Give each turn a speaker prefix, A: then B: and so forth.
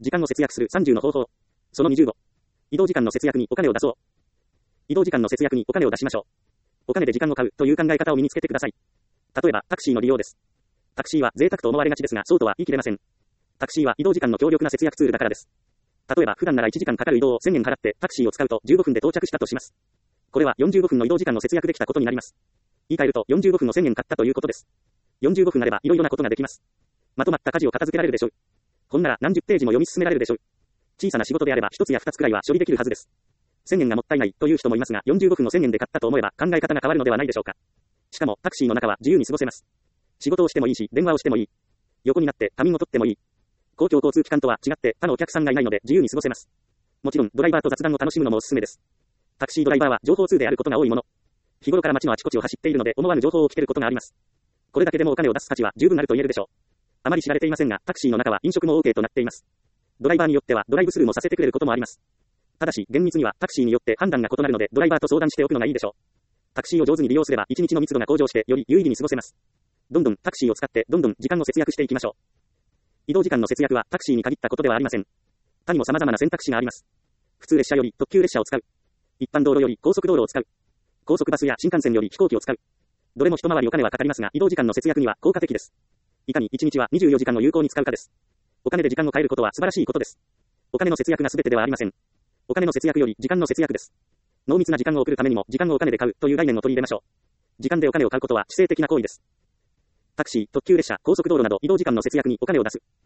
A: 時間を節約する30の方法。その25。移動時間の節約にお金を出そう。移動時間の節約にお金を出しましょう。お金で時間を買うという考え方を身につけてください。例えば、タクシーの利用です。タクシーは贅沢と思われがちですが、そうとは言い切れません。タクシーは移動時間の強力な節約ツールだからです。例えば、普段なら1時間かかる移動を1000円払ってタクシーを使うと15分で到着したとします。これは45分の移動時間の節約できたことになります。言い換えると45分の1000円買ったということです。45分あればいろいろなことができます。まとまった家事を片付けられるでしょう。ほんなら何十ページも読み進められるでしょう。小さな仕事であれば1つや2つくらいは処理できるはずです。1000円がもったいないという人もいますが、45分の1000円で買ったと思えば考え方が変わるのではないでしょうか。しかもタクシーの中は自由に過ごせます。仕事をしてもいいし、電話をしてもいい。横になって仮眠を取ってもいい。公共交通機関とは違って他のお客さんがいないので自由に過ごせます。もちろんドライバーと雑談を楽しむのもおすすめです。タクシードライバーは情報通であることが多いもの。日頃から街のあちこちを走っているので思わぬ情報を聞けることがあります。これだけでもお金を出す価値は十分あると言えるでしょう。あまり知られていませんが、タクシーの中は飲食も OK となっています。ドライバーによってはドライブスルーもさせてくれることもあります。ただし、厳密にはタクシーによって判断が異なるので、ドライバーと相談しておくのがいいでしょう。タクシーを上手に利用すれば、1日の密度が向上して、より有意義に過ごせます。どんどんタクシーを使って、どんどん時間を節約していきましょう。移動時間の節約はタクシーに限ったことではありません。他にも様々な選択肢があります。普通列車より特急列車を使う。一般道路より高速道路を使う。高速バスや新幹線より飛行機を使う。どれも一回りお金はかかりますが、移動時間の節約には効果的です。いかに1日は24時間を有効に使うかです。お金で時間を変えることは素晴らしいことです。お金の節約が全てではありません。お金の節約より時間の節約です。濃密な時間を送るためにも時間をお金で買うという概念を取り入れましょう。時間でお金を買うことは知性的な行為です。タクシー、特急列車、高速道路など移動時間の節約にお金を出す。